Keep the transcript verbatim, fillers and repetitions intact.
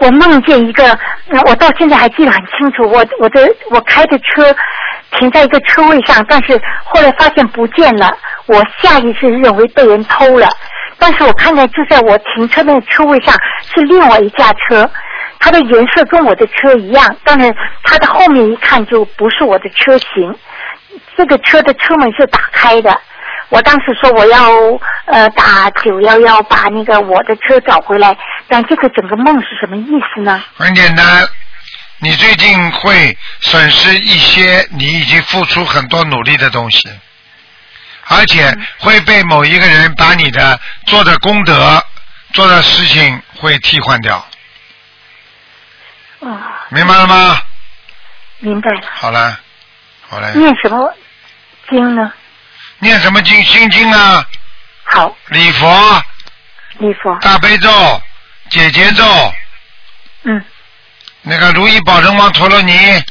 我梦见一个，我到现在还记得很清楚。我我的我开的车停在一个车位上，但是后来发现不见了。我下意识认为被人偷了，但是我看见就在我停车那个车位上是另外一架车，它的颜色跟我的车一样，但是它的后面一看就不是我的车型。这个车的车门是打开的。我当时说我要呃打九一一把那个我的车找回来，但这个整个梦是什么意思呢？ 很简单，你最近会损失一些你已经付出很多努力的东西，而且会被某一个人把你的做的功德、做的事情会替换掉。 哦， 明白了吗？ 明白了。 好了，好了。 念什么经呢？ 念什么经？心经啊。 好。 礼佛。 礼佛。 大悲咒、解结咒。 嗯。 那个如意宝轮王陀罗尼。